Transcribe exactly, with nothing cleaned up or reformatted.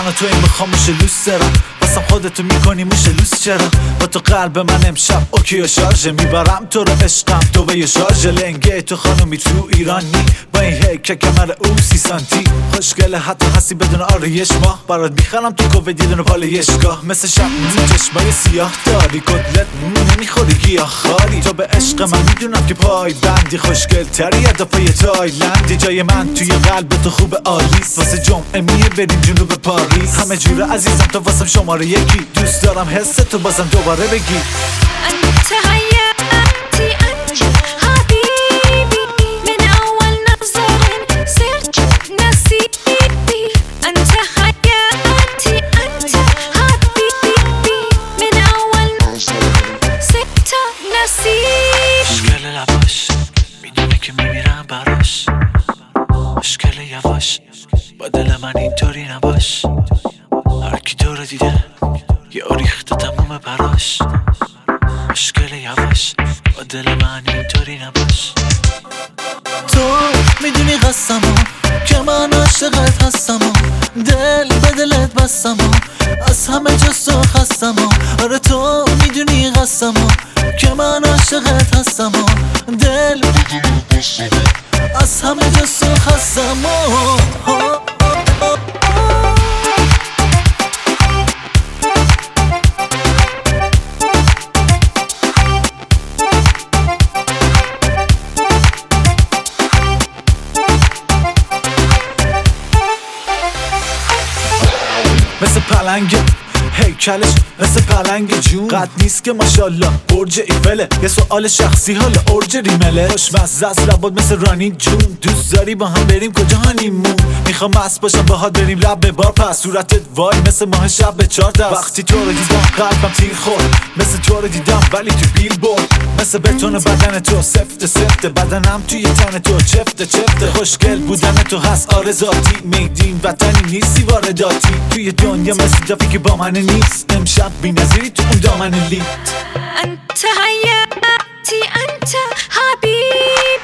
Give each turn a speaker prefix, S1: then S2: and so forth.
S1: و تو این بخوام میشه لوس دارم باسم خودتو میکنی میشه لوس چرا با تو قلب من امشب اوکی و شارژه میبرم تو رو عشقم تو به یه شارژ لنگه تو خانومی تو ایرانی با این هیکه کمر او سی سانتی خوشگله حتی هستی بدون آرایش ما برات میخرم تو کوفه دیدن پالیشگاه مثل شب چشمای سیاه داری کتلت نمیخوری گیاه خاری تو به عشق من میدونم که پای بندی خوشگل تری اضافه تایلندی جای من توی قلب تو خوب عالیست واسه جمعه میه بریم جنوب پاریس همه جوره عزیزم تو واسم شماره یکی دوست دارم حس تو بازم دوباره بگی
S2: انت حياتي انت حبيبي من اول نظر صرت نصيبي انت حياتي انت حبيبي من اول نظر صرت نصيبي
S1: مشکل لباش میدونه که میمیرم براش مشکل یواش با دل من اینطوری نباش هرکی تو رو دیده یه ریخته تموم براش مشکل یواش با دل من اینطوری نباش تو میدونی قسمو که من عاشقت هستمو دل به دلت بستمو از همه جز تو خستمو آره تو میدونی قسمو که من عاشقت هستمو دل از همه جز تو خستمو مثل پلنگه هیکلش مثل پلنگ جون قد نیست که ماشالله برج ایفله یه سوال شخصی حالا اورج ریمله خوشمزه است لبات مثل رانی جون دوست داری با هم بریم کجا هانیمون میخوام مست باشم باهات بریم لب به بار پس صورتت وای مثل ماه شب به چار دست وقتی تو رو دیدم قلبم تیر خورد مثل تو رو دیدم ولی تو بیل بورد مثل بتون بدن تو سفت سفت بدنم توی تن تو چفت چفت خوشگل بودن تو هست آرزاتی میدین وطنی نیستی وارداتی توی دنیا مثل دفی که با من نیست امشب بی نظیری تو اون دامن لیت
S2: انت حياتي انت حبيبي